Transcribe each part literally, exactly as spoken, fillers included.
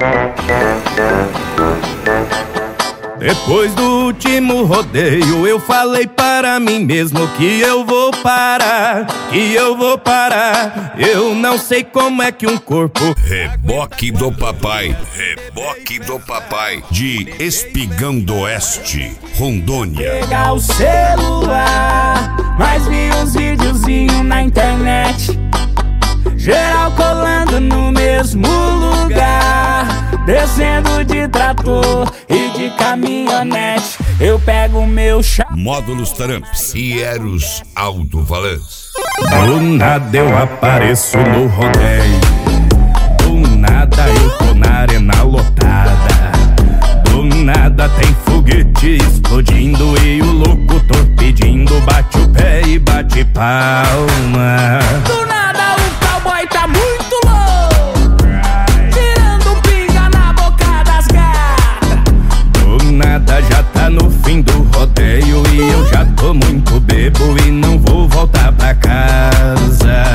Depois do último rodeio eu falei para mim mesmo que eu vou parar, que eu vou parar. Eu não sei como é que um corpo... Reboque do Papai, Reboque do Papai, de Espigão do Oeste, Rondônia. Pegar o celular, mas vi uns videozinhos na internet, geral colando no mesmo lugar, descendo de trator e de caminhonete. Eu pego o meu chá. Módulos Tramps e Eros Alto-Valance. Do nada eu apareço no rodeio, do nada eu tô na arena lotada, do nada tem foguete explodindo e o locutor pedindo bate o pé e bate palma. Do nada o cowboy tá muito louco, tirando pinga na boca das gatas. Do nada já tá no fim do rodeio e eu já tô muito bebo e não vou voltar pra casa.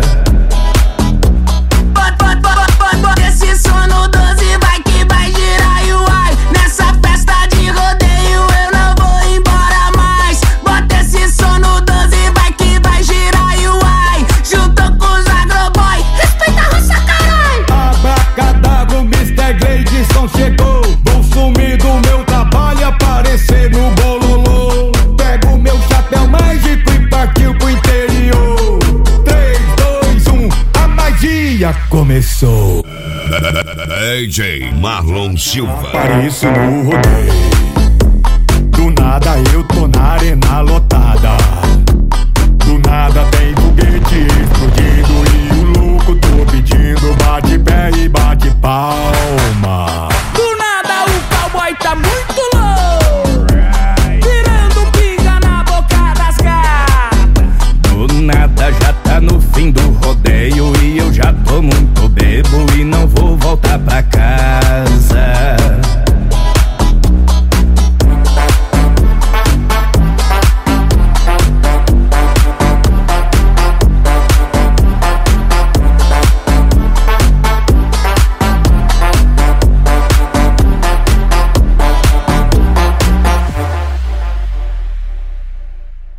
Bota esse som no doze, vai que vai girar e uai. Nessa festa de rodeio eu não vou embora mais. Bota esse som no doze, vai que vai girar e uai. Juntou com os agroboy, respeita a roça, caralho. Abracadabra, o mister Gleidson chegou. Vou sumir do meu trabalho, aparecer no bololô. Pego meu chapéu mágico e partiu pro interior. Três, dois, um, a magia começou. D J Marlon Silva. Apareço no rodeio, do nada eu tô na arena lotada, do nada tem foguete explodindo e o louco tô pedindo bate pé e bate pau.